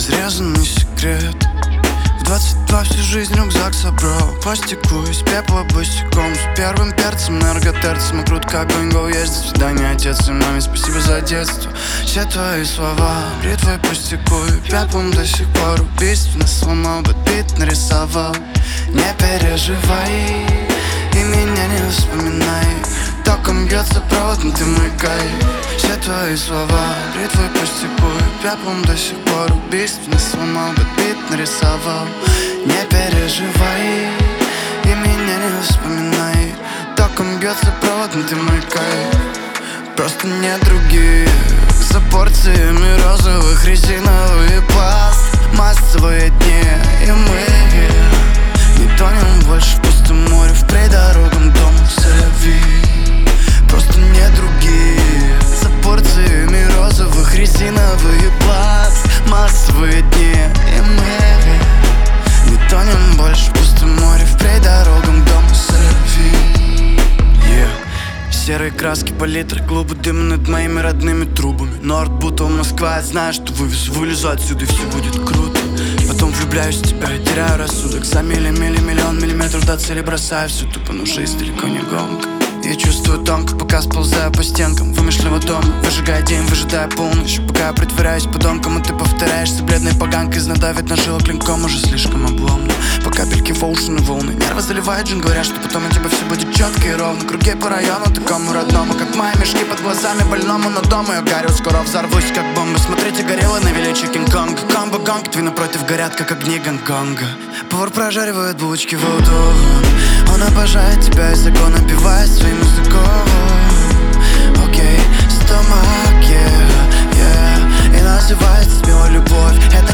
неразрезанный секрет. В 22 всю жизнь рюкзак собрал, пластику из пепла босиком, с первым перцем, энерготерцем, и крут как гонго. Есть до свидания, отец и маме, спасибо за детство. Все твои слова, бритвой пустякую, пеплом до сих пор убийственно сломал, бит нарисовал. Не переживай и меня не вспоминай, током бьется провод, но ты мой кайф. Все твои слова, бритвой пустякую, пеплом до сих пор убийственно сломал, бит нарисовал. Не переживай и меня не вспоминай, током бьется провод, но ты мой кайф. Просто нет других за порциями розовых, резиновый пласт, массовые дни, и мы не тонем больше в пустом море, впредь дорогам дому Севи. Просто нет других за порциями розовых, резиновый пласт, массовые дни, и мы не тонем больше в пустом море, впредь дорогам дому Севи. Серые краски, палитры, клубы дыма над моими родными трубами. Норд, Бутово, Москва, я знаю, что вылезу отсюда и все будет круто. Потом влюбляюсь в тебя и теряю рассудок. За миллион миллиметров до цели бросаю все тупо, но жизнь далеко не гонка. Я чувствую тонко, пока сползаю по стенкам вымышленного дома, выжигая день, выжидая полночь. Пока я притворяюсь подонком, а ты повторяешься бледной поганкой, надавит на жило клинком, уже слишком обломно. По капельке в оушен и волны, нервы заливают джин, говорят, что потом у тебя все будет четко и ровно. Круги по району, такому родному, как мои мешки под глазами больному, но дома я горю, скоро взорвусь, как бомба. Смотрите, горело на величие Кинг-Конга. Комбо-гонг, твои напротив горят, как огни Гонконга. Повар прожаривает булочки в аутовом, он обожает тебя и закон напивает своим языком. Окей, стомак, yeah. И называется смело любовь.